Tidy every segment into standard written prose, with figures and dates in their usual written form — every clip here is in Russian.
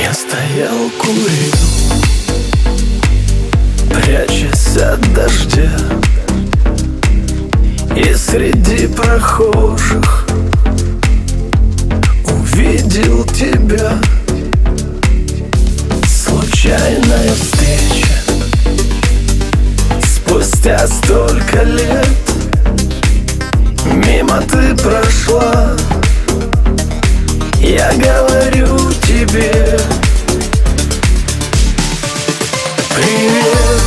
Я стоял, курил, прячась от дождя, и среди прохожих увидел тебя. Случайная встреча, спустя столько лет мимо ты прошла. Я говорю тебе: привет,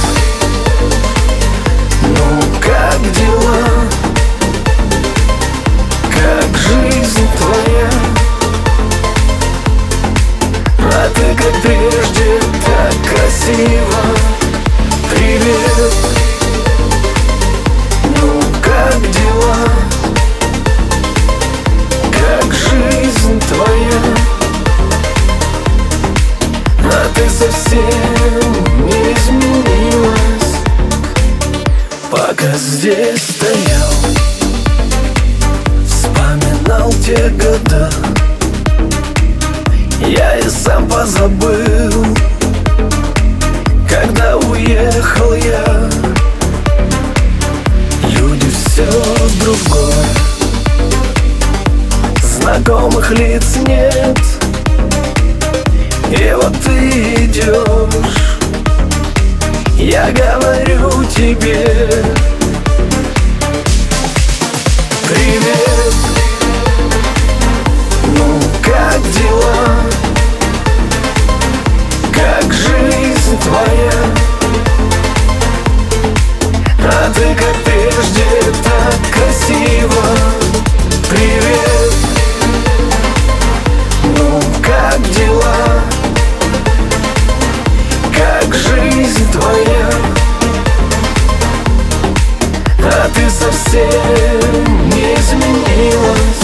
ну как дела? Как жизнь твоя? А ты как прежде, так красиво. Привет, ну как дела? Как жизнь твоя? А ты совсем не изменилась. Пока здесь стоял, вспоминал те года, я и сам позабыл, когда уехал я. Люди все другое, знакомых лиц нет. И вот ты идешь, я говорю тебе: привет, ну как дела? Как жизнь твоя? А ты как прежде, так красиво. Привет, ну как дела? Как жизнь твоя? А ты совсем не изменилась.